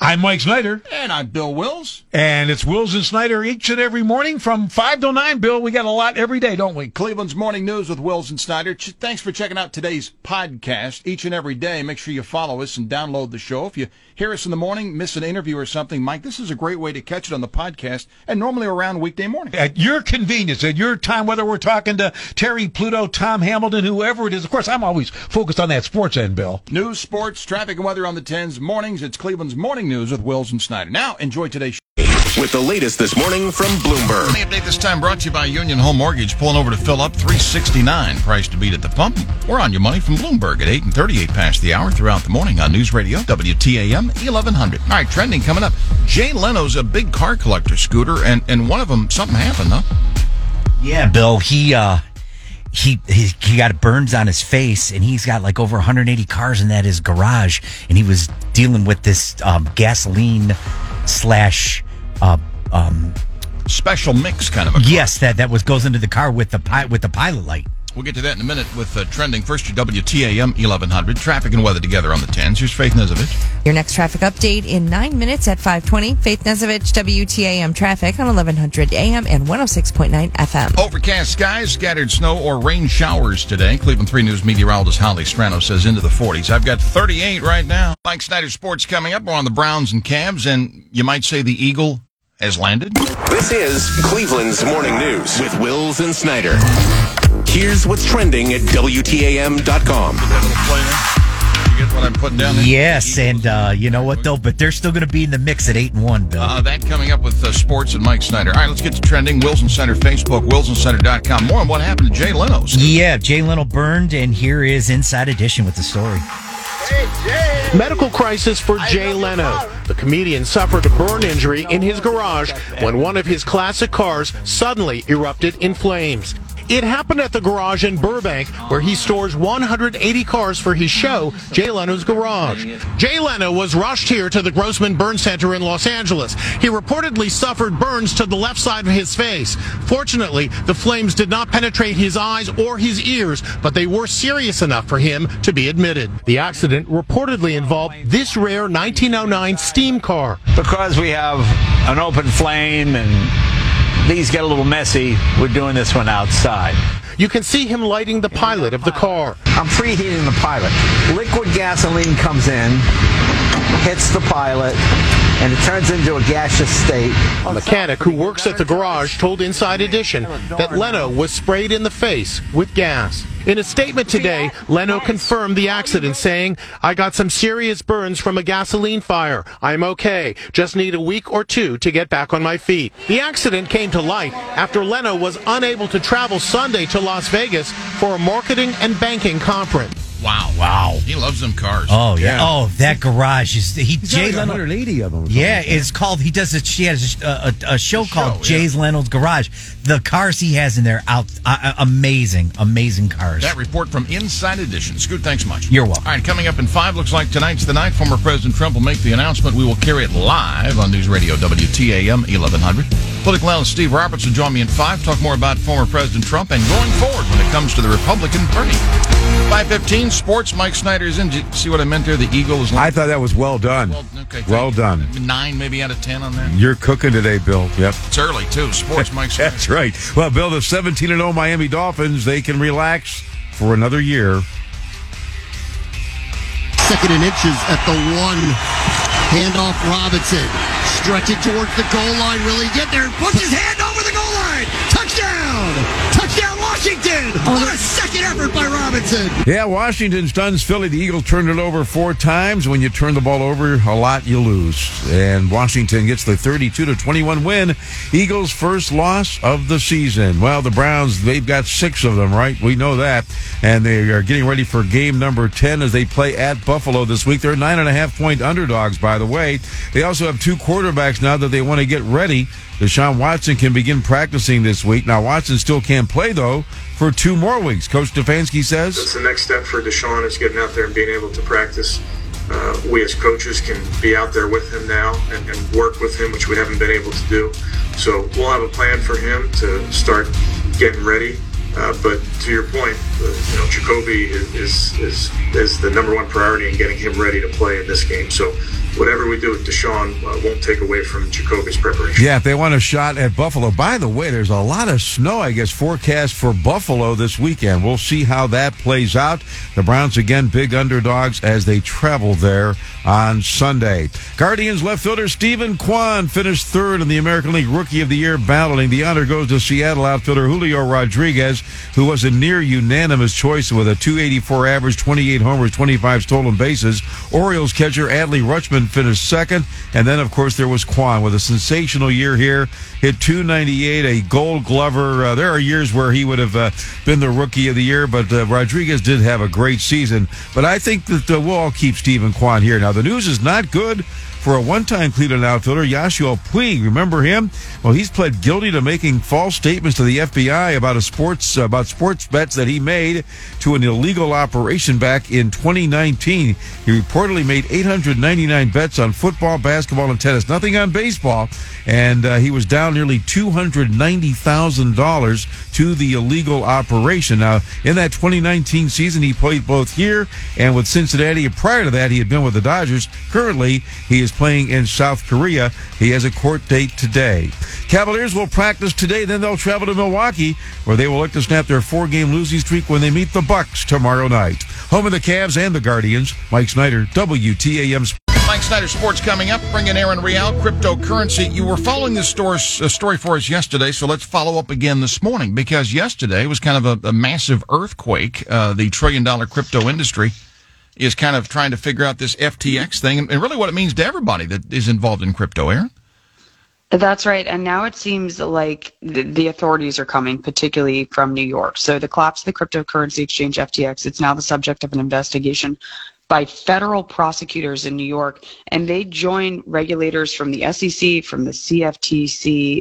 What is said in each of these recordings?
I'm Mike Snyder. And I'm Bill Wills. And it's Wills and Snyder each and every morning from 5 to 9. Bill, we got a lot every day, don't we? Cleveland's Morning News with Wills and Snyder. Thanks for checking out today's podcast each and every day. Make sure you follow us and download the show. If you hear us in the morning, miss an interview or something, Mike, this is a great way to catch it on the podcast and normally around weekday morning. At your convenience, at your time, whether we're talking to Terry Pluto, Tom Hamilton, whoever it is. Of course, I'm always focused on that sports end, Bill. News, sports, traffic, and weather on the 10s. Mornings, it's Cleveland's Morning News with Wills and Snyder. Now, enjoy today's show. With the latest this morning from Bloomberg. The update this time brought to you by Union Home Mortgage. Pulling over to fill up, $369. Price to beat at the pump. We're on your money from Bloomberg at 8 and 38 past the hour throughout the morning on News Radio, WTAM 1100. All right, trending coming up. Jay Leno's a big car collector, Scooter, and one of them, something happened, huh? Yeah, Bill, he got burns on his face, and he's got like over 180 cars in his garage, and he was dealing with this gasoline slash special mix kind of a car. Yes, that goes into the car with the pilot light. We'll get to that in a minute with trending. First, your WTAM 1100. Traffic and weather together on the 10s. Here's Faith Nezovich. Your next traffic update in 9 minutes at 5:20. Faith Nezovich, WTAM traffic on 1100 AM and 106.9 FM. Overcast skies, scattered snow or rain showers today. Cleveland 3 News meteorologist Holly Strano says into the 40s. I've got 38 right now. Mike Snyder Sports coming up. We're on the Browns and Cavs, and you might say the Eagle has landed. This is Cleveland's Morning News with Wills and Snyder. Here's what's trending at WTAM.com. You get what I'm putting down there? Yes, and you know what, though? But they're still going to be in the mix at 8 and 1, Bill. That coming up with sports and Mike Snyder. All right, let's get to trending. Wills and Snyder Facebook, WillsandSnyder.com. More on what happened to Jay Leno. Yeah, Jay Leno burned, and here is Inside Edition with the story. Medical crisis for Jay Leno. The comedian suffered a burn injury in his garage when one of his classic cars suddenly erupted in flames. It happened at the garage in Burbank, where he stores 180 cars for his show, Jay Leno's Garage. Jay Leno was rushed here to the Grossman Burn Center in Los Angeles. He reportedly suffered burns to the left side of his face. Fortunately, the flames did not penetrate his eyes or his ears, but they were serious enough for him to be admitted. The accident reportedly involved this rare 1909 steam car. Because we have an open flame and these get a little messy, we're doing this one outside. You can see him lighting the pilot of the car. I'm preheating the pilot. Liquid gasoline comes in, hits the pilot, and it turns into a gaseous state. A mechanic who works at the garage told Inside Edition that Leno was sprayed in the face with gas. In a statement today, Leno confirmed the accident, saying, "I got some serious burns from a gasoline fire. I'm okay. Just need a week or two to get back on my feet." The accident came to light after Leno was unable to travel Sunday to Las Vegas for a marketing and banking conference. Wow. He loves them cars. Oh, yeah. Oh, that garage is... Jay Leno, 180 of them. Yeah, it's called... He has a show called Jay Leno's Garage. The cars he has in there, amazing cars. That report from Inside Edition. Scoot, thanks much. You're welcome. All right, coming up in 5, looks like tonight's the night. Former President Trump will make the announcement. We will carry it live on News Radio WTAM 1100. Political analyst Steve Roberts will join me in 5. Talk more about former President Trump and going forward when it comes to the Republican Party. 5:15, sports. Mike Snyder's in. Did you see what I meant there? The Eagles. I thought that was well done. Well done. 9 maybe out of 10 on that. You're cooking today, Bill. Yep. It's early, too. Sports, Mike Snyder. That's right. Well, Bill, the 17-0 Miami Dolphins, they can relax for another year. Second and inches at the 1. Handoff Robinson. Stretch it towards the goal line. Really get there. Puts his hand over the goal line. Touchdown. Touchdown, Washington. What a second effort by Robinson. Yeah, Washington stuns Philly. The Eagles turned it over 4 times. When you turn the ball over a lot, you lose. And Washington gets the 32-21 win. Eagles' first loss of the season. Well, the Browns, they've got 6 of them, right? We know that. And they are getting ready for game number 10 as they play at Buffalo this week. They're 9.5-point underdogs, by the way. They also have 2 quarterbacks now that they want to get ready. Deshaun Watson can begin practicing this week. Now, Watson still can't play, though, for 2 more weeks. Coach Stefanski says, "That's the next step for Deshaun, is getting out there and being able to practice. We as coaches can be out there with him now and work with him, which we haven't been able to do. So we'll have a plan for him to start getting ready. But to your point, Jacoby is the number one priority in getting him ready to play in this game. So whatever we do with Deshaun won't take away from Jacoby's preparation. Yeah, if they want a shot at Buffalo. By the way, there's a lot of snow, I guess, forecast for Buffalo this weekend. We'll see how that plays out. The Browns, again, big underdogs as they travel there on Sunday. Guardians left fielder Stephen Kwan finished third in the American League Rookie of the Year balloting. The honor goes to Seattle outfielder Julio Rodriguez, who was a near unanimous choice with a .284 average, 28 homers, 25 stolen bases. Orioles catcher Adley Rutschman finished second. And then, of course, there was Kwan with a sensational year here. Hit .298, a Gold Glover. There are years where he would have been the Rookie of the Year, but Rodriguez did have a great season. But I think that we'll all keep Stephen Kwan here. Now, the news is not good for a one-time Cleveland outfielder, Yasiel Puig. Remember him? Well, he's pled guilty to making false statements to the FBI about sports bets that he made to an illegal operation back in 2019. He reportedly made 899 bets on football, basketball, and tennis. Nothing on baseball. And he was down nearly $290,000 to the illegal operation. Now, in that 2019 season, he played both here and with Cincinnati. Prior to that, he had been with the Dodgers. Currently, he is playing in South Korea. He has a court date today. Cavaliers will practice today, then they'll travel to Milwaukee, where they will look to snap their 4-game losing streak when they meet the Bucks tomorrow night. Home of the Cavs and the Guardians, Mike Snyder, WTAM Sports. Mike Snyder Sports coming up. Bring in Aaron Real, cryptocurrency. You were following this story for us yesterday, so let's follow up again this morning, because yesterday was kind of a massive earthquake. The trillion-dollar crypto industry is kind of trying to figure out this FTX thing and really what it means to everybody that is involved in crypto, Aaron. That's right. And now it seems like the authorities are coming, particularly from New York. So the collapse of the cryptocurrency exchange FTX, it's now the subject of an investigation by federal prosecutors in New York, and they join regulators from the SEC, from the CFTC,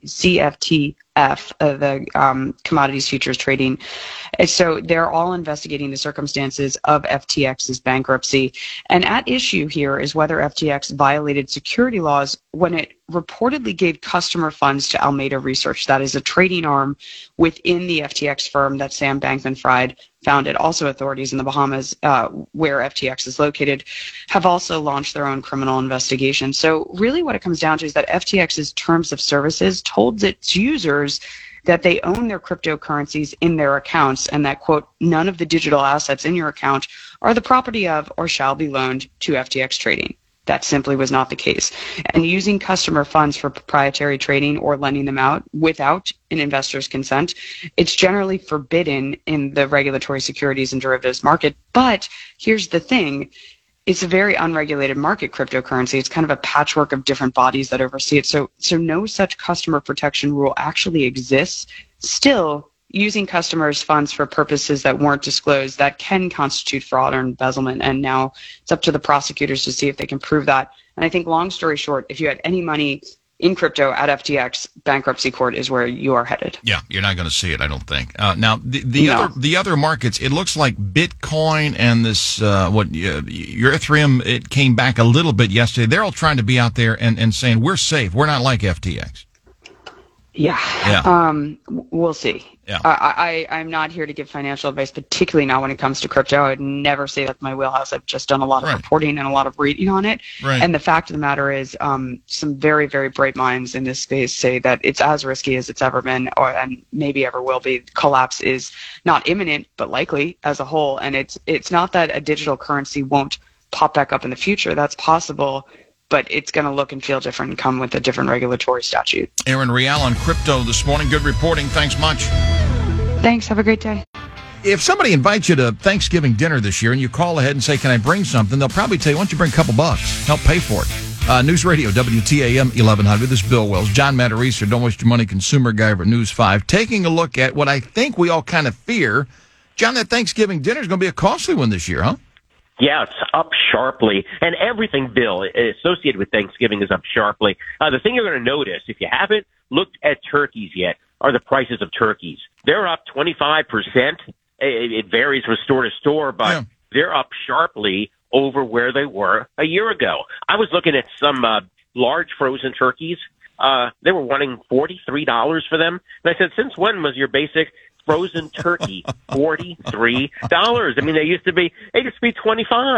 CFTF, the Commodities Futures Trading. And so they're all investigating the circumstances of FTX's bankruptcy. And at issue here is whether FTX violated security laws when it reportedly gave customer funds to Alameda Research. That is a trading arm within the FTX firm that Sam Bankman-Fried founded. Also, authorities in the Bahamas, where FTX is located, have also launched their own criminal investigation. So really what it comes down to is that FTX's terms of services told its users that they own their cryptocurrencies in their accounts and that, quote, none of the digital assets in your account are the property of or shall be loaned to FTX Trading. That simply was not the case. And using customer funds for proprietary trading or lending them out without an investor's consent, it's generally forbidden in the regulatory securities and derivatives market. But here's the thing. It's a very unregulated market, cryptocurrency. It's kind of a patchwork of different bodies that oversee it. So no such customer protection rule actually exists. Still, using customers' funds for purposes that weren't disclosed, that can constitute fraud or embezzlement. And now it's up to the prosecutors to see if they can prove that. And I think, long story short, if you had any money in crypto at FTX, bankruptcy court is where you are headed. Yeah, you're not going to see it, I don't think. Now, the other markets, it looks like Bitcoin and this, your Ethereum, it came back a little bit yesterday. They're all trying to be out there and saying, we're safe. We're not like FTX. Yeah. We'll see. Yeah. I'm not here to give financial advice, particularly not when it comes to crypto. I would never say that's my wheelhouse. I've just done a lot of reporting and a lot of reading on it. Right. And the fact of the matter is, some very, very bright minds in this space say that it's as risky as it's ever been, and maybe ever will be. Collapse is not imminent, but likely as a whole. And it's not that a digital currency won't pop back up in the future. That's possible, but it's going to look and feel different and come with a different regulatory statute. Aaron Real on crypto this morning. Good reporting. Thanks much. Thanks. Have a great day. If somebody invites you to Thanksgiving dinner this year and you call ahead and say, can I bring something? They'll probably tell you, why don't you bring a couple bucks? Help pay for it. News Radio, WTAM 1100. This is Bill Wells. John Matarese, Don't Waste Your Money consumer guy for News 5, taking a look at what I think we all kind of fear. John, that Thanksgiving dinner is going to be a costly one this year, huh? Yeah, it's up sharply. And everything, Bill, associated with Thanksgiving is up sharply. The thing you're going to notice, if you haven't looked at turkeys yet, are the prices of turkeys. They're up 25%. It varies from store to store, but they're up sharply over where they were a year ago. I was looking at some large frozen turkeys. They were wanting $43 for them. And I said, since when was your basic frozen turkey $43? I mean, they used to be $25.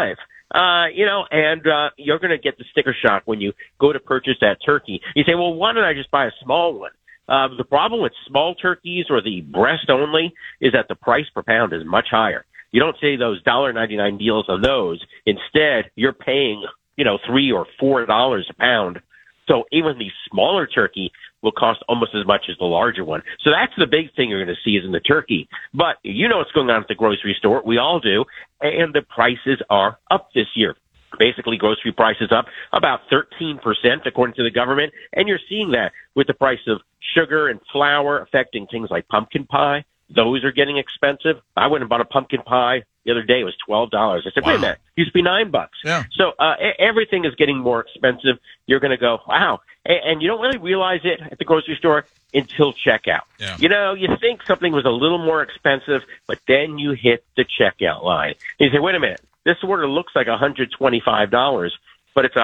and you're going to get the sticker shock when you go to purchase that turkey. You say, well, why don't I just buy a small one? The problem with small turkeys or the breast only is that the price per pound is much higher. You don't see those $1.99 deals on those. Instead, you're paying, $3 or $4 a pound. So even the smaller turkey will cost almost as much as the larger one. So that's the big thing you're going to see is in the turkey. But you know what's going on at the grocery store. We all do. And the prices are up this year. Basically, grocery prices up about 13%, according to the government. And you're seeing that with the price of sugar and flour affecting things like pumpkin pie. Those are getting expensive. I went and bought a pumpkin pie the other day. It was $12. I said, wait a minute, it used to be $9. Yeah. So everything is getting more expensive. You're going to go, wow. And you don't really realize it at the grocery store until checkout. Yeah. You think something was a little more expensive, but then you hit the checkout line. And you say, wait a minute, this order looks like $125, but it's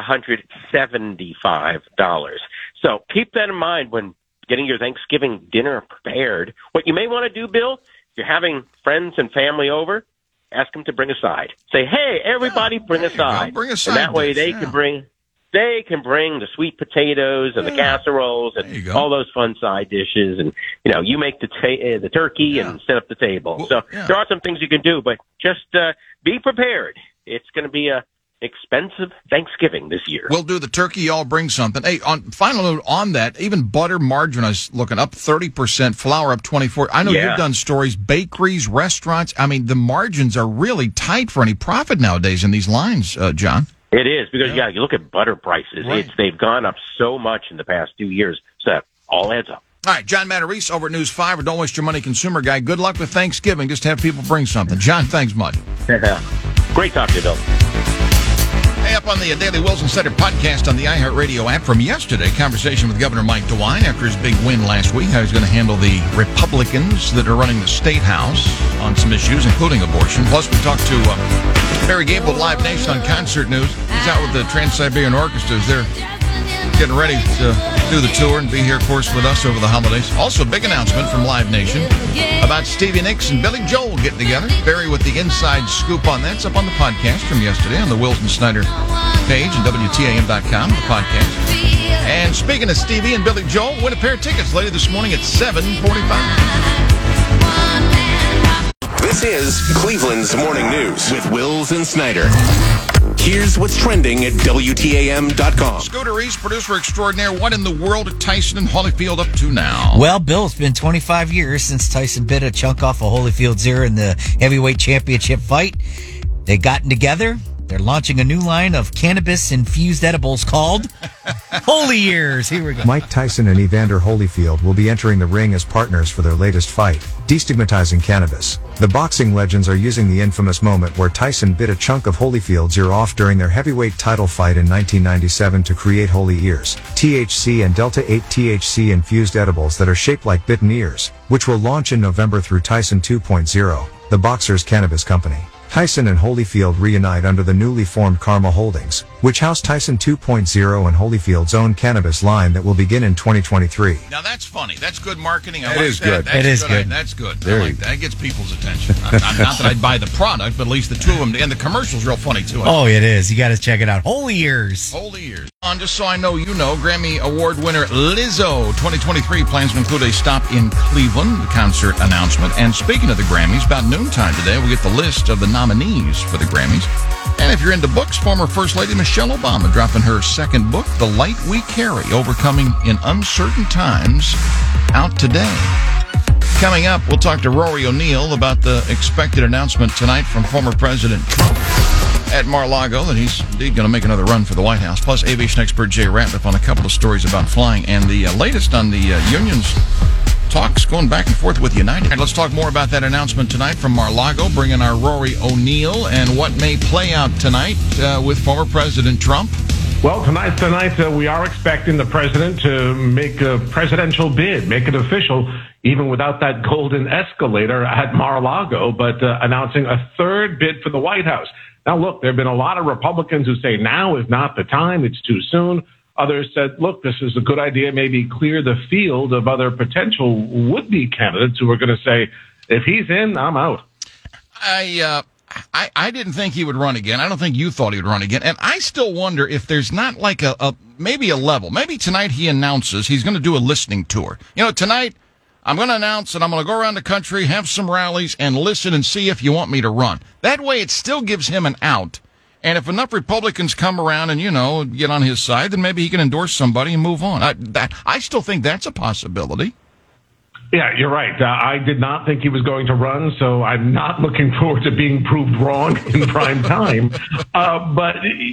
$175. So keep that in mind when getting your Thanksgiving dinner prepared. What you may want to do, Bill, if you're having friends and family over, ask them to bring a side. Say, hey, everybody bring a side. Bring a side. And that way dish, they can bring the sweet potatoes and the casseroles and all those fun side dishes. And, you make the turkey and set up the table. Well, so there are some things you can do, but just be prepared. It's going to be a expensive Thanksgiving this year. We'll do the turkey. Y'all bring something. Hey, final note on that, even butter, margarine, I was looking up 30%, flour up 24%. I know you've done stories, bakeries, restaurants. I mean, the margins are really tight for any profit nowadays in these lines, John. It is, because, you look at butter prices. Right. They've gone up so much in the past 2 years, so that all adds up. All right, John Matarese over at News 5, or Don't Waste Your Money Consumer Guy. Good luck with Thanksgiving. Just have people bring something. John, thanks much. Great talking to you, Bill. Hey, up on the Daily Wilson Center podcast on the iHeartRadio app from yesterday, conversation with Governor Mike DeWine after his big win last week, how he's going to handle the Republicans that are running the State House on some issues, including abortion. Plus, we talked to Barry Gable of Live Nation on concert news. He's out with the Trans-Siberian Orchestras. They're getting ready to do the tour and be here, of course, with us over the holidays. Also, a big announcement from Live Nation about Stevie Nicks and Billy Joel getting together. Barry with the inside scoop on that. It's up on the podcast from yesterday on the Wilson Snyder page and WTAM.com, the podcast. And speaking of Stevie and Billy Joel, win a pair of tickets later this morning at 7:45. This is Cleveland's Morning News with Wills and Snyder. Here's what's trending at WTAM.com. Scooter Reese, producer extraordinaire. What in the world are Tyson and Holyfield up to now? Well, Bill, it's been 25 years since Tyson bit a chunk off of Holyfield's ear in the heavyweight championship fight. They gotten together. They're launching a new line of cannabis-infused edibles called Holy Years. Here we go. Mike Tyson and Evander Holyfield will be entering the ring as partners for their latest fight, destigmatizing cannabis. The boxing legends are using the infamous moment where Tyson bit a chunk of Holyfield's ear off during their heavyweight title fight in 1997 to create Holy Ears, THC and Delta-8 THC-infused edibles that are shaped like bitten ears, which will launch in November through Tyson 2.0, the boxer's cannabis company. Tyson and Holyfield reunite under the newly formed Karma Holdings, which house Tyson 2.0 and Holyfield's own cannabis line that will begin in 2023. Now that's funny. That's good marketing. I That like is that. good. That's It is good. That's good. There I like you that. That gets people's attention. Not that I'd buy the product, but at least the two of them. And the commercial's real funny, too. Oh, it is. You got to check it out. Holy Years. Holy Years. On just so I know you know, Grammy Award winner Lizzo 2023 plans to include a stop in Cleveland, the concert announcement. And speaking of the Grammys, about noontime today, we'll get the list of the nominees for the Grammys. And if you're into books, former First Lady Michelle Obama dropping her second book, The Light We Carry, Overcoming in Uncertain Times, out today. Coming up, we'll talk to Rory O'Neill about the expected announcement tonight from former President Trump at Mar-a-Lago that he's indeed going to make another run for the White House. Plus, aviation expert Jay Ratliff on a couple of stories about flying and the latest on the unions talks going back and forth with United. And let's talk more about that announcement tonight from Mar-a-Lago, bringing our Rory O'Neill and what may play out tonight with former President Trump. Well, tonight's the night we are expecting the president to make a presidential bid, make it official, even without that golden escalator at Mar-a-Lago, but announcing a third bid for the White House. Now, look, there have been a lot of Republicans who say now is not the time, it's too soon. Others said, look, this is a good idea, maybe clear the field of other potential would-be candidates who are going to say, if he's in, I'm out. I didn't think he would run again. I don't think you thought he would run again. And I still wonder if there's not like maybe a level. Maybe tonight he announces he's going to do a listening tour. Tonight I'm going to announce that I'm going to go around the country, have some rallies, and listen and see if you want me to run. That way it still gives him an out. And if enough Republicans come around and, get on his side, then maybe he can endorse somebody and move on. I still think that's a possibility. Yeah, you're right. I did not think he was going to run, so I'm not looking forward to being proved wrong in prime time. But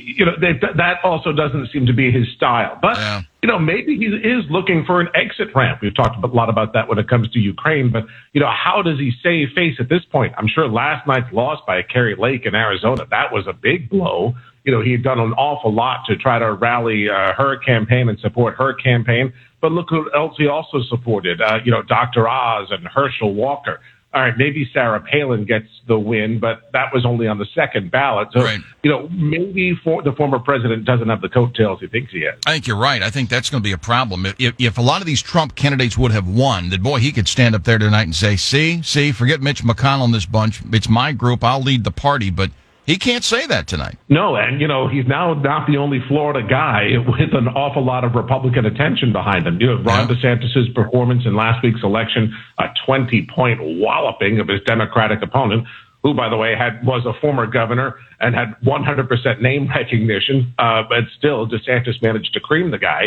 that also doesn't seem to be his style. But, maybe he is looking for an exit ramp. We've talked a lot about that when it comes to Ukraine. But, how does he save face at this point? I'm sure last night's loss by Kerry Lake in Arizona, that was a big blow. He had done an awful lot to try to rally her campaign and support her campaign. But look who else he also supported, Dr. Oz and Herschel Walker. All right, maybe Sarah Palin gets the win, but that was only on the second ballot. So, right. Maybe the former president doesn't have the coattails he thinks he has. I think you're right. I think that's going to be a problem. If a lot of these Trump candidates would have won, that, boy, he could stand up there tonight and say, see, forget Mitch McConnell and this bunch. It's my group. I'll lead the party. But he can't say that tonight. No, and, he's now not the only Florida guy with an awful lot of Republican attention behind him. Ron DeSantis' performance in last week's election, a 20-point walloping of his Democratic opponent, who, by the way, was a former governor and had 100% name recognition, but still DeSantis managed to cream the guy.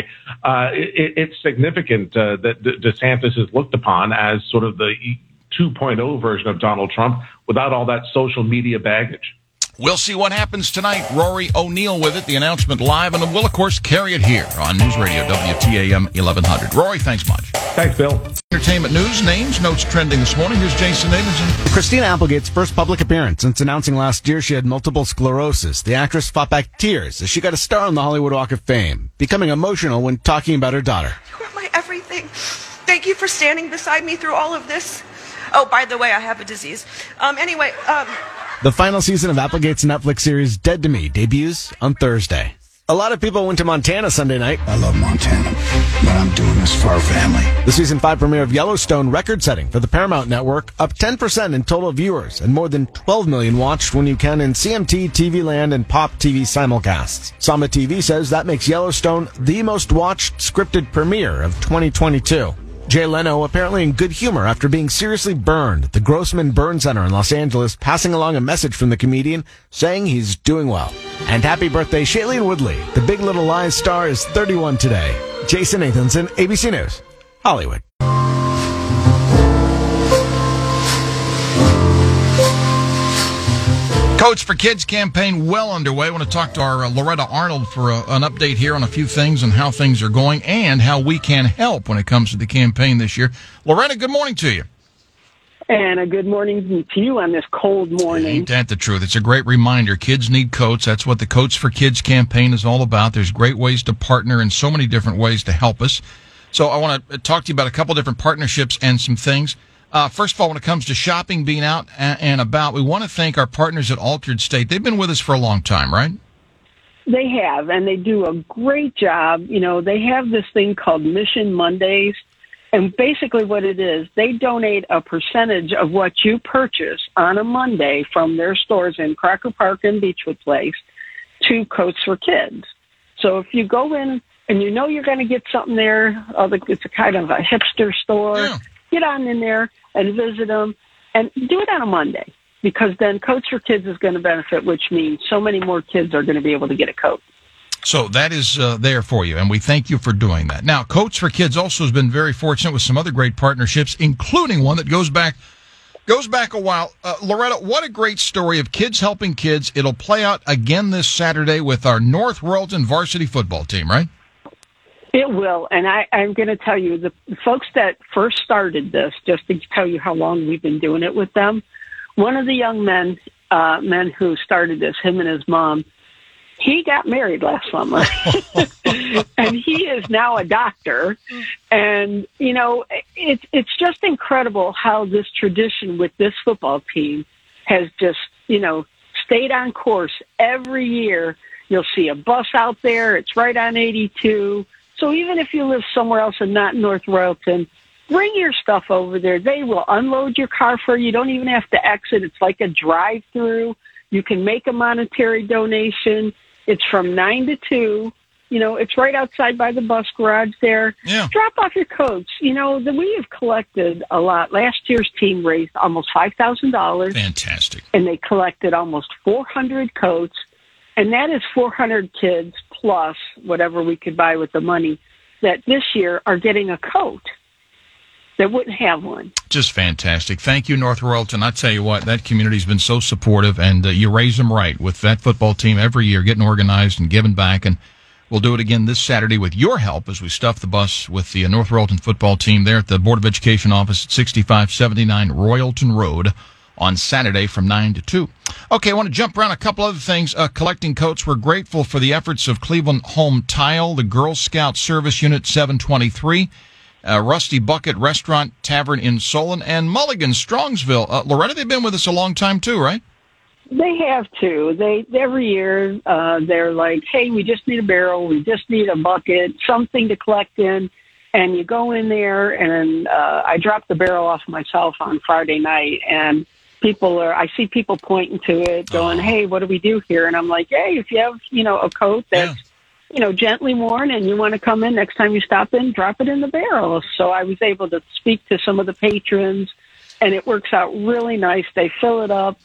It's significant that DeSantis is looked upon as sort of the 2.0 version of Donald Trump without all that social media baggage. We'll see what happens tonight. Rory O'Neill with it, the announcement live, and we'll, of course, carry it here on News Radio WTAM 1100. Rory, thanks much. Thanks, Bill. Entertainment news, names, notes trending this morning. Here's Jason Nathanson. Christina Applegate's first public appearance since announcing last year she had multiple sclerosis. The actress fought back tears as she got a star on the Hollywood Walk of Fame, becoming emotional when talking about her daughter. You are my everything. Thank you for standing beside me through all of this. Oh, by the way, I have a disease. The final season of Applegate's Netflix series Dead to Me debuts on Thursday. A lot of people went to Montana Sunday night. I love Montana, but I'm doing this for our family. The season 5 premiere of Yellowstone, record-setting for the Paramount Network, up 10% in total viewers and more than 12 million watched when you count in CMT, TV Land, and Pop TV simulcasts. Sama TV says that makes Yellowstone the most watched scripted premiere of 2022. Jay Leno apparently in good humor after being seriously burned at the Grossman Burn Center in Los Angeles, passing along a message from the comedian saying he's doing well. And happy birthday, Shailene Woodley. The Big Little Lies star is 31 today. Jason Nathanson, ABC News, Hollywood. Coats for Kids campaign well underway. I want to talk to our Loretta Arnold for an update here on a few things and how things are going and how we can help when it comes to the campaign this year. Loretta, good morning to you. And a good morning to you on this cold morning. Ain't that the truth? It's a great reminder. Kids need coats. That's what the Coats for Kids campaign is all about. There's great ways to partner in so many different ways to help us. So I want to talk to you about a couple different partnerships and some things. First of all, when it comes to shopping, being out and about, we want to thank our partners at Altered State. They've been with us for a long time, right? They have, and they do a great job. They have this thing called Mission Mondays, and basically what it is, they donate a percentage of what you purchase on a Monday from their stores in Cracker Park and Beechwood Place to Coats for Kids. So if you go in and you're going to get something there, it's a kind of a hipster store, get on in there and visit them, and do it on a Monday, because then Coats for Kids is going to benefit, which means so many more kids are going to be able to get a coat. So that is there for you, and we thank you for doing that. Now, Coats for Kids also has been very fortunate with some other great partnerships, including one that goes back a while. Loretta, what a great story of kids helping kids. It'll play out again this Saturday with our North Royalton varsity football team, right? It will, and I'm going to tell you, the folks that first started this, just to tell you how long we've been doing it with them, one of the young men who started this, him and his mom, he got married last summer, and he is now a doctor. And, it's just incredible how this tradition with this football team has just, stayed on course every year. You'll see a bus out there. It's right on 82. So even if you live somewhere else and not North Royalton, Bring your stuff over there. They will unload your car for you. You don't even have to exit. It's like a drive-through. You can make a monetary donation. It's from 9 to 2. You know, it's right outside by the bus garage there. Yeah. Drop off your coats. You know, we have collected a lot. Last year's team raised almost $5,000. Fantastic. And they collected almost 400 coats. And that is 400 kids plus whatever we could buy with the money that this year are getting a coat that wouldn't have one. Just fantastic. Thank you, North Royalton. I tell you what, that community's been so supportive, and you raise them right with that football team every year, getting organized and giving back. And we'll do it again this Saturday with your help as we stuff the bus with the North Royalton football team there at the Board of Education office at 6579 Royalton Road on Saturday from 9 to 2. Okay, I want to jump around a couple other things. Collecting coats, we're grateful for the efforts of Cleveland Home Tile, the Girl Scout Service Unit 723, Rusty Bucket Restaurant Tavern in Solon, and Mulligan, Strongsville. Loretta, they've been with us a long time too, right? They have to. Every year they're like, hey, we just need a barrel, we just need a bucket, something to collect in. And you go in there, and I dropped the barrel off myself on Friday night, and I see people pointing to it, going, hey, what do we do here? And I'm like, hey, if you have, a coat that's, gently worn and you want to come in next time you stop in, drop it in the barrel. So I was able to speak to some of the patrons, and it works out really nice. They fill it up.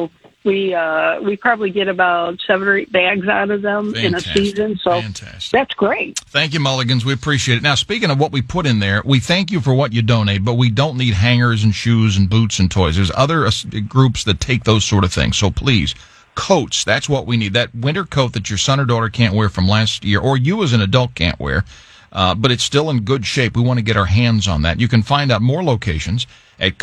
We probably get about 7 or 8 bags out of them in a season. So that's great. Thank you, Mulligans. We appreciate it. Now, speaking of what we put in there, we thank you for what you donate, but we don't need hangers and shoes and boots and toys. There's other groups that take those sort of things. So please, coats, that's what we need. That winter coat that your son or daughter can't wear from last year, or you as an adult can't wear, but it's still in good shape. We want to get our hands on that. You can find out more locations at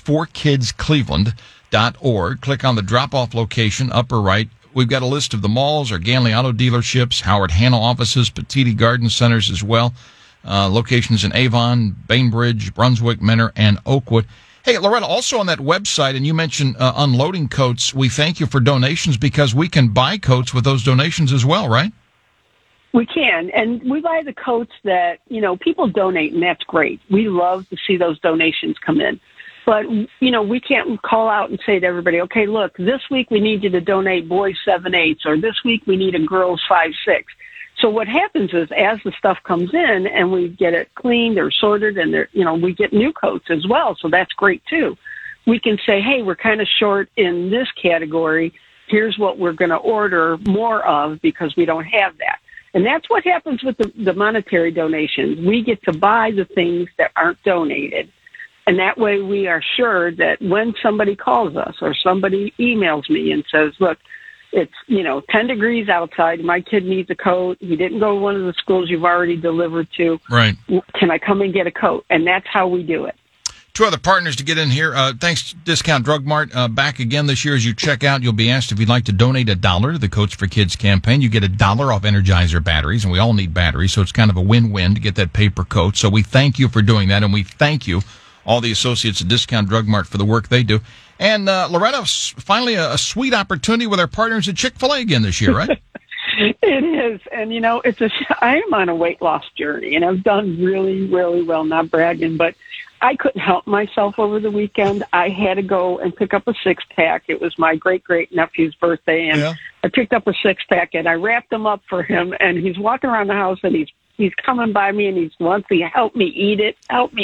coatsforkidscleveland.org. Click on the drop-off location, upper right. We've got a list of the malls, our Ganley Auto dealerships, Howard Hanna offices, Petiti Garden Centers as well. Locations in Avon, Bainbridge, Brunswick, Mentor, and Oakwood. Hey, Loretta, also on that website, and you mentioned unloading coats, we thank you for donations because we can buy coats with those donations as well, right? We can, and we buy the coats that, people donate, and that's great. We love to see those donations come in. But, we can't call out and say to everybody, okay, look, this week we need you to donate boys 7/8, or this week we need a girls 5/6. So what happens is as the stuff comes in and we get it cleaned or sorted, and we get new coats as well. So that's great too. We can say, hey, we're kind of short in this category. Here's what we're going to order more of because we don't have that. And that's what happens with the monetary donations. We get to buy the things that aren't donated. And that way we are sure that when somebody calls us or somebody emails me and says, look, it's, 10 degrees outside. My kid needs a coat. He didn't go to one of the schools you've already delivered to. Right. Can I come and get a coat? And that's how we do it. Two other partners to get in here. Thanks, Discount Drug Mart. Back again this year as you check out. You'll be asked if you'd like to donate $1 to the Coats for Kids campaign. You get $1 off Energizer batteries, and we all need batteries, so it's kind of a win-win to get that paper coat. So we thank you for doing that, and we thank you, all the associates at Discount Drug Mart, for the work they do. And Loretta, finally a sweet opportunity with our partners at Chick-fil-A again this year, right? It is. And, I am on a weight loss journey, and I've done really, really well, not bragging, but I couldn't help myself over the weekend. I had to go and pick up a 6-pack. It was my great-great-nephew's birthday, and I picked up a 6-pack, and I wrapped them up for him, and he's walking around the house, and he's coming by me, and he wants to help me eat it.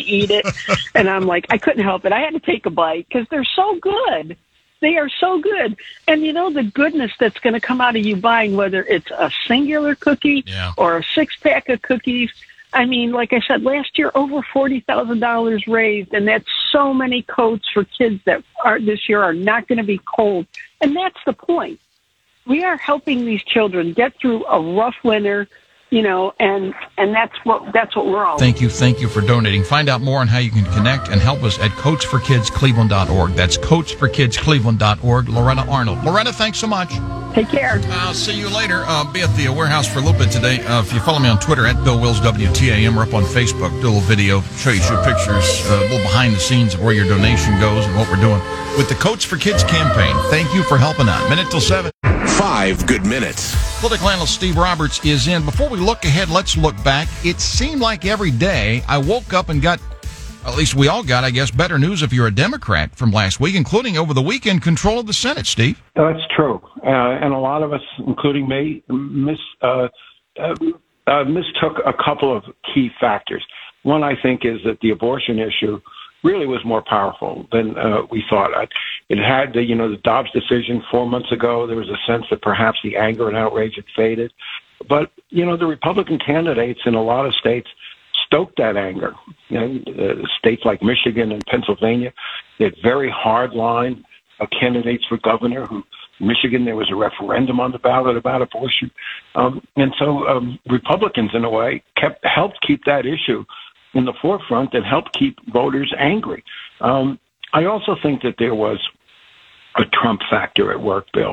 And I'm like, I couldn't help it. I had to take a bite because they're so good. They are so good. And the goodness that's going to come out of you buying, whether it's a singular cookie or a 6-pack of cookies. I mean, like I said, last year, over $40,000 raised, and that's so many coats for kids that this year are not going to be cold. And that's the point. We are helping these children get through a rough winter, and that's what we're all. Thank you for donating. Find out more on how you can connect and help us at coatsforkidscleveland.org. That's coatsforkidscleveland.org. Loretta Arnold. Loretta, thanks so much. Take care. I'll see you later. Be at the warehouse for a little bit today. If you follow me on Twitter at Bill Wills WTAM, or up on Facebook, do a little video, show pictures, a little behind the scenes of where your donation goes and what we're doing with the Coats for Kids campaign. Thank you for helping out. Minute till 7. 5 good minutes. Political analyst Steve Roberts is in. Before we look ahead, let's look back. It seemed like every day I woke up and got at least we all got, I guess, better news if you're a Democrat from last week, including over the weekend control of the Senate, Steve. That's true. And a lot of us, including me, mistook a couple of key factors. One, I think, is that the abortion issue really was more powerful than we thought. It had the Dobbs decision 4 months ago. There was a sense that perhaps the anger and outrage had faded. But, the Republican candidates in a lot of states stoked that anger. States like Michigan and Pennsylvania, they had very hard line candidates for governor who, Michigan, there was a referendum on the ballot about abortion. And so Republicans, in a way, helped keep that issue in the forefront and helped keep voters angry. I also think that there was a Trump factor at work, Bill.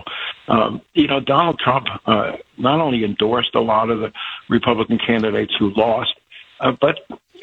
Donald Trump not only endorsed a lot of the Republican candidates who lost, but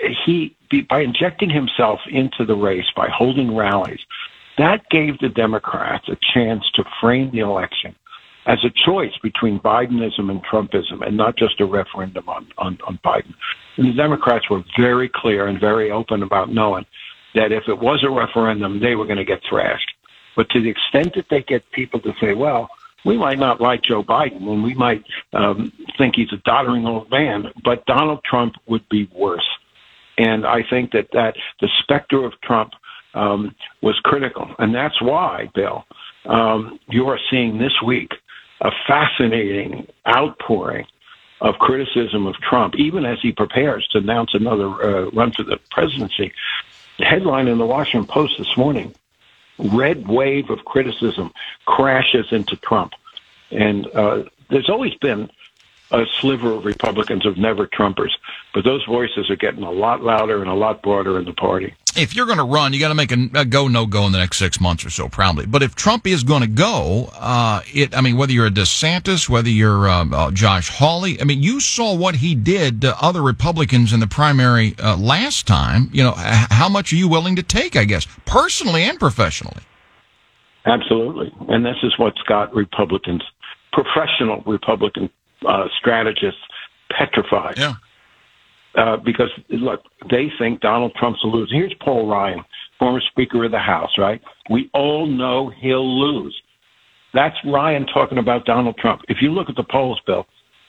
by injecting himself into the race, by holding rallies, that gave the Democrats a chance to frame the election as a choice between Bidenism and Trumpism, and not just a referendum on Biden. And the Democrats were very clear and very open about knowing that if it was a referendum, they were going to get thrashed. But to the extent that they get people to say, well, we might not like Joe Biden, and we might think he's a doddering old man, but Donald Trump would be worse. And I think that the specter of Trump was critical. And that's why, Bill, you are seeing this week a fascinating outpouring of criticism of Trump, even as he prepares to announce another run for the presidency. The headline in the Washington Post this morning, red wave of criticism crashes into Trump. And there's always been a sliver of Republicans of never Trumpers, but those voices are getting a lot louder and a lot broader in the party. If you're going to run, you got to make a go, no go in the next 6 months or so, probably. But if Trump is going to go, whether you're a DeSantis, whether you're Josh Hawley, you saw what he did to other Republicans in the primary last time. How much are you willing to take, I guess, personally and professionally? Absolutely. And this is what's got Republicans, professional Republican strategists, petrified. Yeah. Because, look, they think Donald Trump's a loser. Here's Paul Ryan, former Speaker of the House, right? We all know he'll lose. That's Ryan talking about Donald Trump. If you look at the polls, Bill,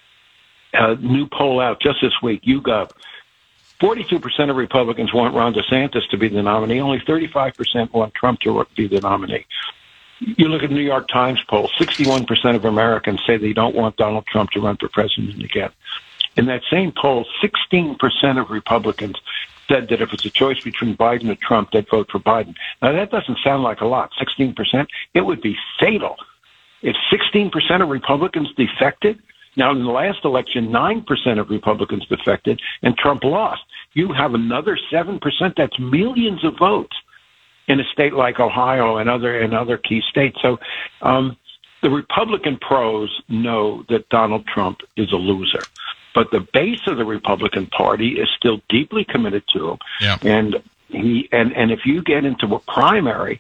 new poll out just this week, YouGov, 42% of Republicans want Ron DeSantis to be the nominee. Only 35% want Trump to be the nominee. You look at the New York Times poll, 61% of Americans say they don't want Donald Trump to run for president again. In that same poll, 16% of Republicans said that if it's a choice between Biden and Trump, they'd vote for Biden. Now, that doesn't sound like a lot, 16%. It would be fatal if 16% of Republicans defected. Now, in the last election, 9% of Republicans defected, and Trump lost. You have another 7%. That's millions of votes in a state like Ohio and other key states. So the Republican pros know that Donald Trump is a loser. But the base of the Republican Party is still deeply committed to him. Yeah. And if you get into a primary,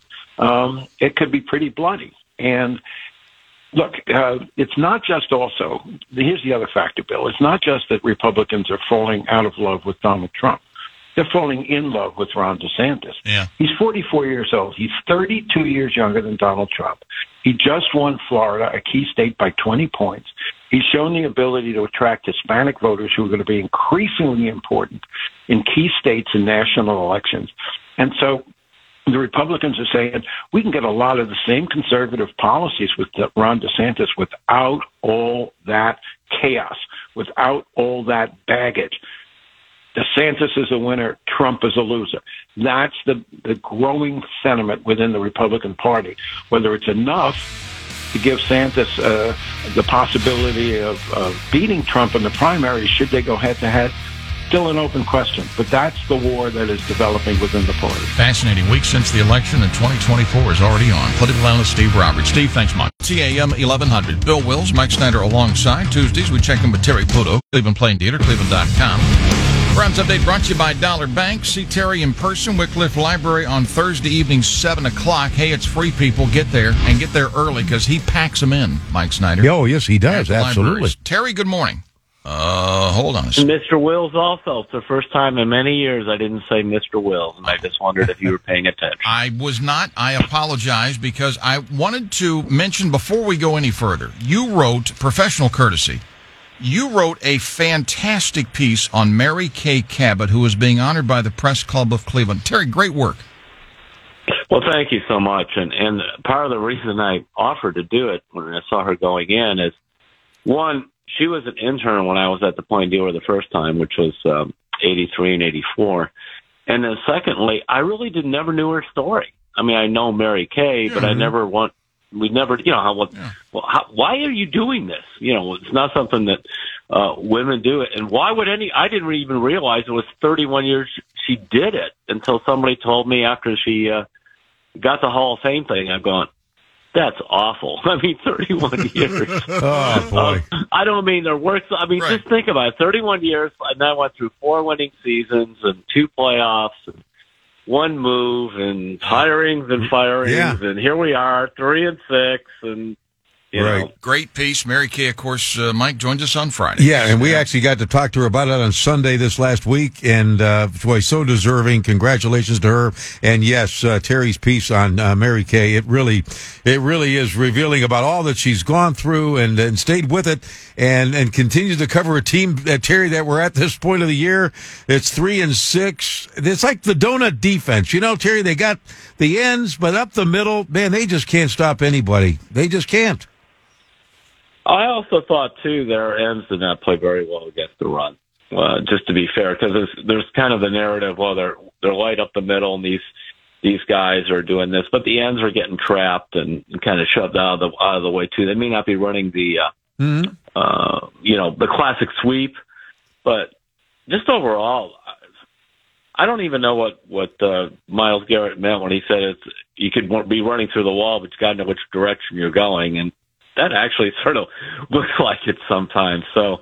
it could be pretty bloody. And look, it's not just also, here's the other factor, Bill. It's not just that Republicans are falling out of love with Donald Trump. They're falling in love with Ron DeSantis. Yeah. He's 44 years old. He's 32 years younger than Donald Trump. He just won Florida, a key state, by 20 points. He's shown the ability to attract Hispanic voters who are going to be increasingly important in key states and national elections. And so the Republicans are saying we can get a lot of the same conservative policies with Ron DeSantis without all that chaos, without all that baggage. DeSantis is a winner, Trump is a loser. That's the growing sentiment within the Republican Party. Whether it's enough to give DeSantis the possibility of beating Trump in the primary, should they go head-to-head, still an open question. But that's the war that is developing within the party. Fascinating week since the election, and 2024 is already on. Political analyst Steve Roberts. Steve, thanks much. TAM 1100. Bill Wills, Mike Snyder alongside. Tuesdays, we check in with Terry Pluto, Cleveland Plain Dealer, Cleveland.com. Browns Update brought to you by Dollar Bank. See Terry in person, Wycliffe Library on Thursday evening, 7 o'clock. Hey, it's free, people. Get there, and get there early because he packs them in, Mike Snyder. Oh, yes, he does. Absolutely. Terry, good morning. Hold on a second. Mr. Wills also. It's the first time in many years I didn't say Mr. Wills, and I just wondered if you were paying attention. I was not. I apologize because I wanted to mention before we go any further, you wrote, professional courtesy, you wrote a fantastic piece on Mary Kay Cabot, who is being honored by the Press Club of Cleveland. Terry, great work. Well, thank you so much. And part of the reason I offered to do it when I saw her going in is, one, she was an intern when I was at the Point Dealer the first time, which was 83 and 84. And then secondly, I really never knew her story. I mean, I know Mary Kay, but I never we never, why are you doing this? It's not something that women do it. And why would I didn't even realize it was 31 years she did it until somebody told me after she got the Hall of Fame thing. I'm going, that's awful. I mean, 31 years. Oh, boy. I don't mean they're worse. I mean, just think about it. 31 years, and I went through 4 winning seasons and 2 playoffs and 1 move and hirings and firings. And here we are, 3-6. And, you know. Great piece. Mary Kay, of course, Mike joins us on Friday. Yeah, and we actually got to talk to her about it on Sunday this last week, and boy, so deserving. Congratulations to her. And yes, Terry's piece on Mary Kay, it really is revealing about all that she's gone through and stayed with it and continues to cover a team, Terry, that we're at this point of the year. It's 3-6. It's like the donut defense. Terry, they got the ends, but up the middle, man, they just can't stop anybody. They just can't. I also thought, too, their ends did not play very well against the run, just to be fair, because there's kind of the narrative, well, they're light up the middle, and these guys are doing this, but the ends are getting trapped and kind of shoved out of the way, too. They may not be running the classic sweep, but just overall, I don't even know what Myles Garrett meant when he said you could be running through the wall, but you got to know which direction you're going, and that actually sort of looks like it sometimes. So,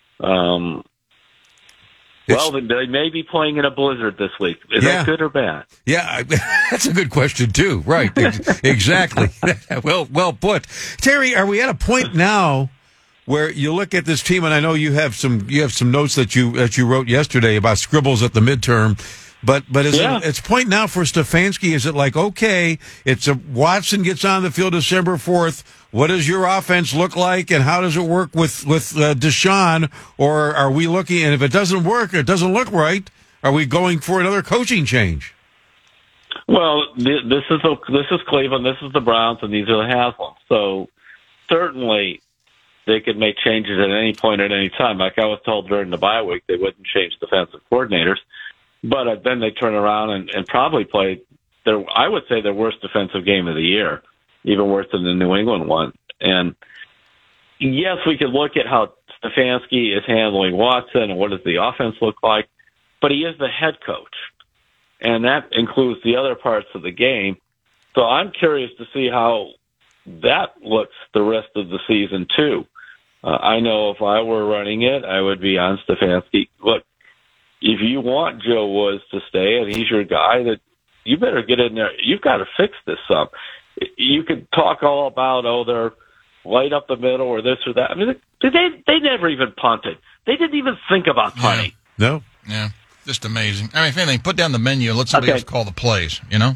they may be playing in a blizzard this week. Is that good or bad? Yeah, that's a good question too. Right, exactly. well put. Terry, are we at a point now where you look at this team, and I know you have some notes that you wrote yesterday about scribbles at the midterm. But it's point now for Stefanski. Is it like, okay, Watson gets on the field December 4th. What does your offense look like, and how does it work with Deshaun? Or are we looking, and if it doesn't work, it doesn't look right, are we going for another coaching change? Well, this is Cleveland, this is the Browns, and these are the Haslams. So certainly they could make changes at any point at any time. Like I was told during the bye week, they wouldn't change defensive coordinators. But then they turn around and probably play I would say, their worst defensive game of the year, even worse than the New England one. And yes, we could look at how Stefanski is handling Watson and what does the offense look like, but he is the head coach, and that includes the other parts of the game. So I'm curious to see how that looks the rest of the season, too. I know if I were running it, I would be on Stefanski. Look, if you want Joe Woods to stay and he's your guy, that you better get in there. You've got to fix this up. You could talk all about, they're light up the middle or this or that. I mean, they never even punted. They didn't even think about punting. No. Yeah, just amazing. I mean, if anything, put down the menu and let somebody else call the plays, you know?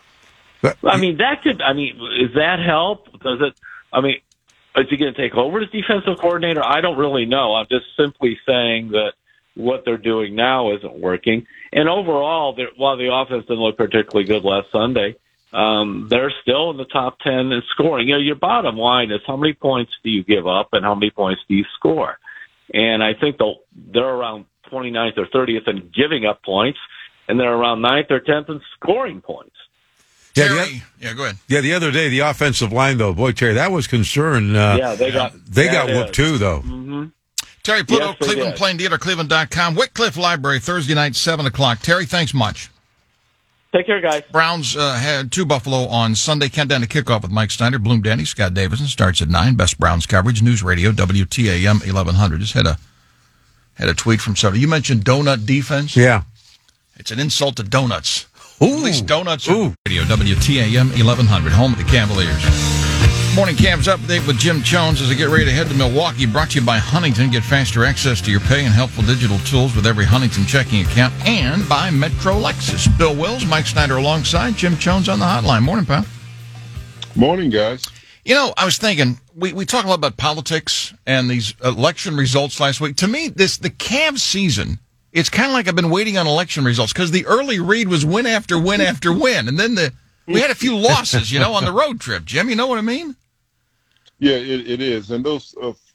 I mean, is that help? Does it, is he going to take over as defensive coordinator? I don't really know. I'm just simply saying that what they're doing now isn't working. And overall, while the offense didn't look particularly good last Sunday, they're still in the top 10 in scoring. Your bottom line is how many points do you give up and how many points do you score? And I think they're around 29th or 30th in giving up points, and they're around 9th or 10th in scoring points. Yeah, go ahead. Yeah, the other day, the offensive line, though, boy, Terry, that was concern. They got whooped, too, though. Mm-hmm. Terry Pluto, Cleveland Plain Dealer, Cleveland.com, Wycliffe Library, Thursday night, 7 o'clock. Terry, thanks much. Take care, guys. Browns had 2 Buffalo on Sunday. Countdown to kickoff with Mike Steiner, Bloom Danny, Scott Davison. Starts at 9. Best Browns coverage, News Radio, WTAM 1100. Just had a tweet from somebody. You mentioned donut defense. Yeah. It's an insult to donuts. Ooh. At least donuts. Ooh. Radio, WTAM 1100, home of the Cavaliers. Morning Cavs update with Jim Jones as I get ready to head to Milwaukee. Brought to you by Huntington. Get faster access to your pay and helpful digital tools with every Huntington checking account. And by Metro Lexus. Bill Wills, Mike Snyder alongside Jim Jones on the hotline. Morning, pal. Morning, guys. You know, I was thinking, we talk a lot about politics and these election results last week. To me, the Cavs season, it's kind of like I've been waiting on election results because the early read was win after win after win. And then we had a few losses, on the road trip. Jim, you know what I mean? Yeah, it is, and those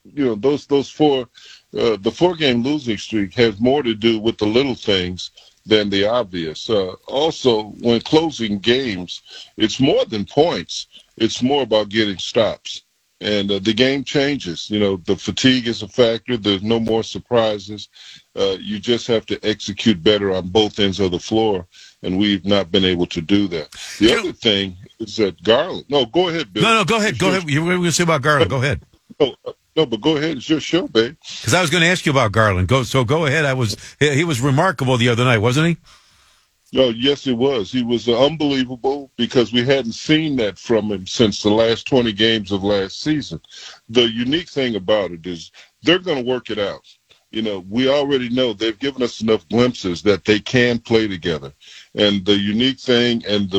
four, the 4-game losing streak has more to do with the little things than the obvious. Also, when closing games, it's more than points; it's more about getting stops, and the game changes. The fatigue is a factor. There's no more surprises. You just have to execute better on both ends of the floor, and we've not been able to do that. The other thing is that Garland. No, go ahead, Bill. No, go ahead. Go ahead. You were going to say about Garland. Go ahead. No, but go ahead. It's your show, babe. Because I was going to ask you about Garland. Go ahead. He was remarkable the other night, wasn't he? Oh, yes, it was. He was unbelievable because we hadn't seen that from him since the last 20 games of last season. The unique thing about it is they're going to work it out. We already know they've given us enough glimpses that they can play together. And the unique thing and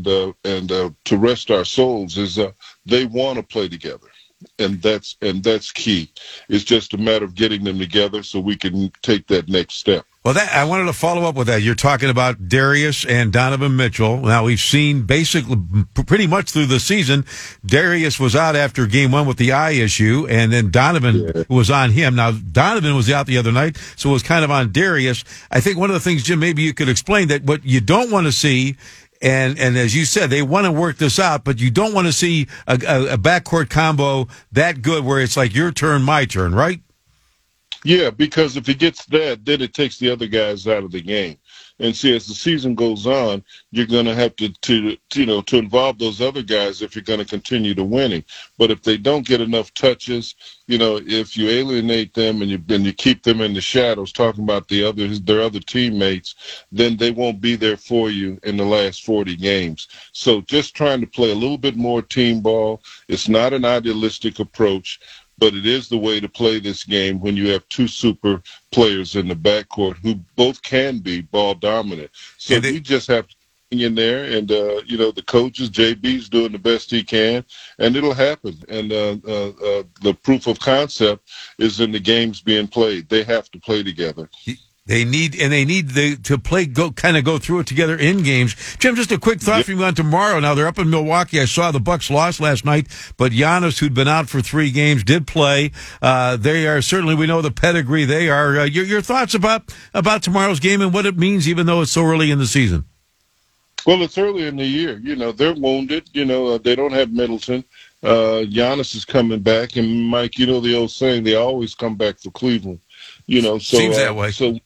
to rest our souls is they want to play together. And that's key. It's just a matter of getting them together so we can take that next step. Well, I wanted to follow up with that. You're talking about Darius and Donovan Mitchell. Now, we've seen basically pretty much through the season, Darius was out after game 1 with the eye issue, and then Donovan was on him. Now, Donovan was out the other night, so it was kind of on Darius. I think one of the things, Jim, maybe you could explain that what you don't want to see, and as you said, they want to work this out, but you don't want to see a backcourt combo that good where it's like your turn, my turn, right? Yeah, because if he gets that, then it takes the other guys out of the game. And see, as the season goes on, you're going to have to involve those other guys if you're going to continue to winning. But if they don't get enough touches, if you alienate them and you keep them in the shadows, talking about their other teammates, then they won't be there for you in the last 40 games. So just trying to play a little bit more team ball. It's not an idealistic approach, but it is the way to play this game when you have two super players in the backcourt who both can be ball dominant. So we just have to hang in there, and the coaches, JB's doing the best he can, and it'll happen. And the proof of concept is in the games being played. They have to play together. They need to play, go through it together in games. Jim, just a quick thought from you on tomorrow. Now they're up in Milwaukee. I saw the Bucks lost last night, but Giannis, who'd been out for 3 games, did play. They are certainly, we know the pedigree they are. Your thoughts about tomorrow's game and what it means, even though it's so early in the season? Well, it's early in the year. They're wounded. They don't have Middleton. Giannis is coming back, and Mike, the old saying, they always come back for Cleveland. Seems that way. So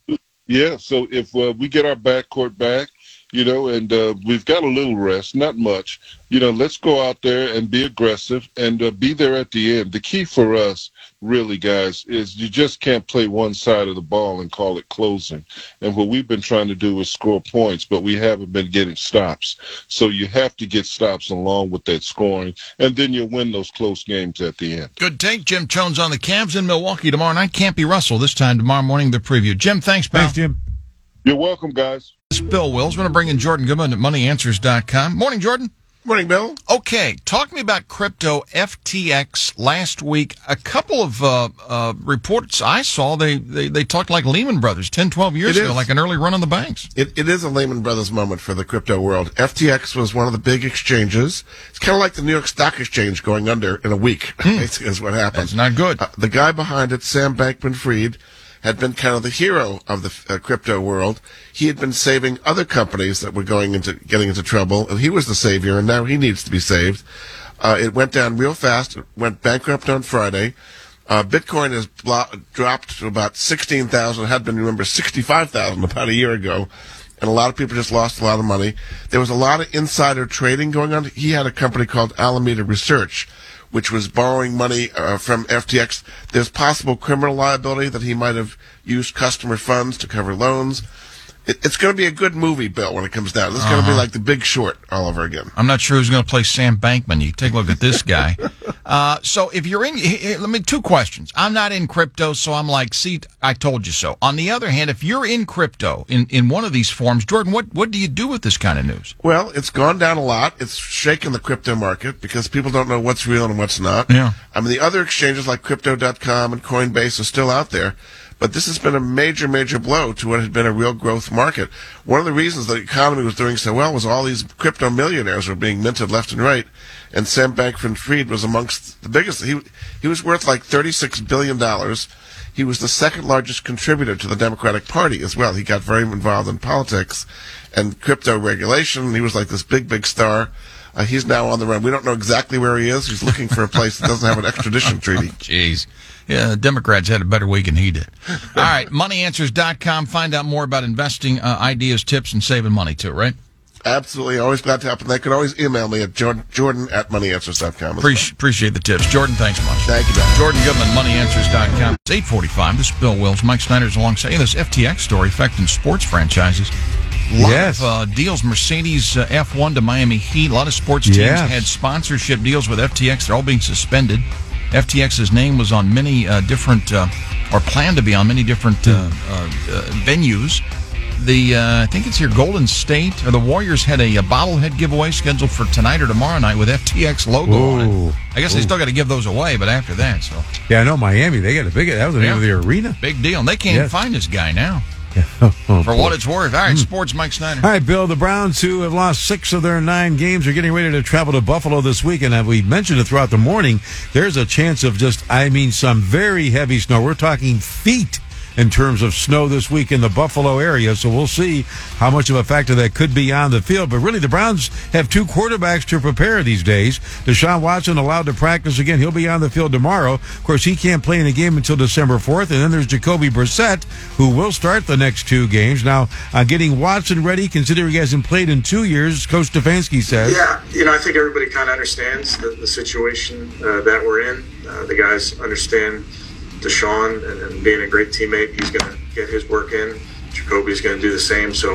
if we get our backcourt back, and we've got a little rest, not much, let's go out there and be aggressive and be there at the end. The key for us, really, guys, is you just can't play one side of the ball and call it closing. And what we've been trying to do is score points, but we haven't been getting stops. So you have to get stops along with that scoring, and then you'll win those close games at the end. Good take. Jim Jones on the Cavs in Milwaukee tomorrow night. Campy Russell this time tomorrow morning, the preview. Jim, thanks, pal. Thanks, Jim. You're welcome, guys. This is Bill Wills. We're going to bring in Jordan Goodman at MoneyAnswers.com. Morning, Jordan. Morning, Bill. Okay, talk to me about crypto FTX last week. A couple of reports I saw, they talked like Lehman Brothers 10, 12 years ago, like an early run on the banks. It is a Lehman Brothers moment for the crypto world. FTX was one of the big exchanges. It's kind of like the New York Stock Exchange going under in a week, is what happened. That's not good. The guy behind it, Sam Bankman-Fried, had been kind of the hero of the crypto world. He had been saving other companies that were getting into trouble, and he was the savior, and now he needs to be saved. It went down real fast. It went bankrupt on Friday. Bitcoin has dropped to about 16,000. It had been, remember, 65,000 about a year ago, and a lot of people just lost a lot of money. There was a lot of insider trading going on. He had a company called Alameda Research, which was borrowing money from FTX. There's possible criminal liability that he might have used customer funds to cover loans. It's going to be a good movie, Bill, when it comes down. This is going to be like The Big Short all over again. I'm not sure who's going to play Sam Bankman. You take a look at this guy. So if you're in, let me, 2 questions. I'm not in crypto, so I'm like, see, I told you so. On the other hand, if you're in crypto in one of these forms, Jordan, what do you do with this kind of news? Well, it's gone down a lot. It's shaken the crypto market because people don't know what's real and what's not. Yeah. I mean, the other exchanges like Crypto.com and Coinbase are still out there. But this has been a major, major blow to what had been a real growth market. One of the reasons the economy was doing so well was all these crypto millionaires were being minted left and right, and Sam Bankman-Fried was amongst the biggest. He was worth like $36 billion. He was the second largest contributor to the Democratic Party as well. He got very involved in politics and crypto regulation. He was like this big, big star. He's now on the run. We don't know exactly where he is. He's looking for a place that doesn't have an extradition treaty. Jeez. Yeah, the Democrats had a better week than he did. All right, moneyanswers.com. Find out more about investing ideas, tips, and saving money, too, right? Absolutely. Always glad to help. And they can always email me at jordan@moneyanswers.com. Appreciate the tips. Jordan, thanks much. Thank you, Don. Jordan Goodman, moneyanswers.com. It's 8:45. This is Bill Wills. Mike Snyder's alongside. This FTX story affecting sports franchises. A lot of deals. Mercedes F1 to Miami Heat. A lot of sports teams had sponsorship deals with FTX. They're all being suspended. FTX's name was on many different, or planned to be on many different venues. I think it's here, Golden State, or the Warriors had a bobblehead giveaway scheduled for tonight or tomorrow night with FTX logo on it. I guess they still got to give those away, but after that, so. Yeah, I know Miami, they got a big, that was the name of the arena. Big deal. And they can't even find this guy now. For what it's worth. All right, sports, Mike Snyder. All right, Bill, the Browns, who have lost 6 of their 9 games, are getting ready to travel to Buffalo this week. And we mentioned it throughout the morning, there's a chance of some very heavy snow. We're talking feet in terms of snow this week in the Buffalo area. So we'll see how much of a factor that could be on the field. But really, the Browns have 2 quarterbacks to prepare these days. Deshaun Watson allowed to practice again. He'll be on the field tomorrow. Of course, he can't play in a game until December 4th. And then there's Jacoby Brissett, who will start the next 2 games. Now, getting Watson ready, considering he hasn't played in 2 years, Coach Stefanski says. Yeah, I think everybody kind of understands the situation that we're in. The guys understand Deshaun and being a great teammate, he's going to get his work in. Jacoby's going to do the same. So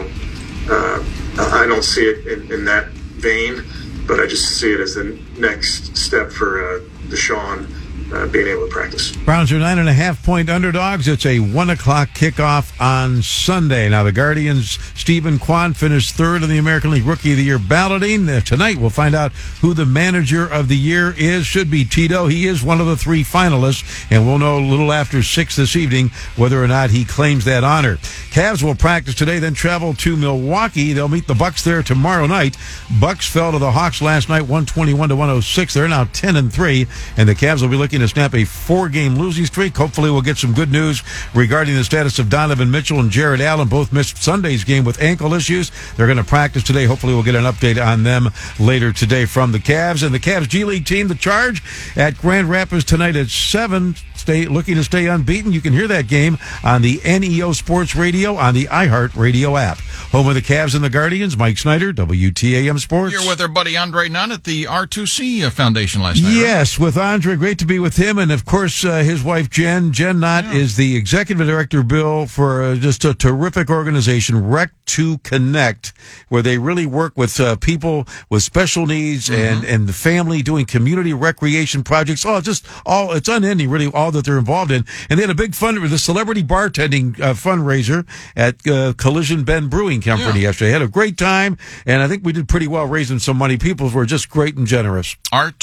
I don't see it in that vein, but I just see it as the next step for Deshaun being able to practice. Browns are 9.5-point underdogs. It's a 1:00 kickoff on Sunday. Now, the Guardians' Stephen Kwan finished 3rd in the American League Rookie of the Year balloting. Tonight, we'll find out who the Manager of the Year is. Should be Tito. He is one of the 3 finalists, and we'll know a little after 6 this evening whether or not he claims that honor. Cavs will practice today, then travel to Milwaukee. They'll meet the Bucks there tomorrow night. Bucks fell to the Hawks last night, 121-106. They're now 10-3, and the Cavs will be looking to snap a 4-game losing streak. Hopefully we'll get some good news regarding the status of Donovan Mitchell and Jared Allen. Both missed Sunday's game with ankle issues. They're going to practice today. Hopefully we'll get an update on them later today from the Cavs. And the Cavs G League team, the Charge, at Grand Rapids tonight at 7. Looking to stay unbeaten. You can hear that game on the NEO Sports Radio on the iHeart Radio app. Home of the Cavs and the Guardians, Mike Snyder, WTAM Sports. You're with our buddy Andre Nutt at the R2C Foundation last night. Yes, right? With Andre. Great to be with him. And, of course, his wife, Jen. Jen Nutt is the executive director, Bill, for just a terrific organization, Rec2Connect, where they really work with people with special needs and the family, doing community recreation projects. It's unending, really, all that they're involved in. And they had a big fundraiser, the celebrity bartending fundraiser at Collision Bend Brewing Company yesterday. Had a great time, and I think we did pretty well raising some money. People were just great and generous.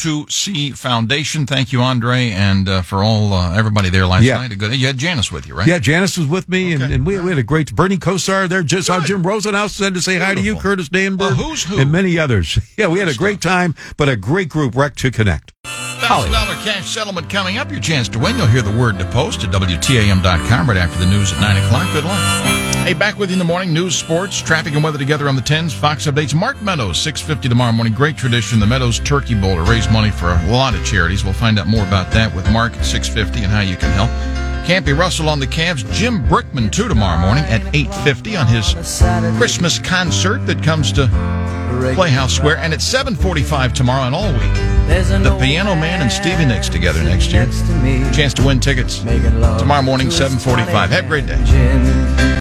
R2C Foundation, thank you, Andre, and for all everybody there last night. You had Janice with you, right? Yeah, Janice was with me, and we had a great Bernie Kosar there. Just saw Jim Rosenhaus said to say hi to you, Curtis Danberg, who's who, and many others. Yeah, we had a great time, but a great group, Rec2Connect. $1,000 cash settlement coming up. Your chance to win. You'll hear the word to post at WTAM.com right after the news at 9 o'clock. Good luck. Hey, back with you in the morning. News, sports, traffic, and weather together on the 10s. Fox updates. Mark Meadows, 6:50 tomorrow morning. Great tradition. The Meadows Turkey Bowl to raise money for a lot of charities. We'll find out more about that with Mark at 6:50 and how you can help. Campy Russell on the Cavs. Jim Brickman, too, tomorrow morning at 8:50 on his Christmas concert that comes to Playhouse Square. And at 7:45 tomorrow and all week, the Piano Man and Stevie Nicks together next year. Chance to win tickets tomorrow morning, 7:45. Have a great day.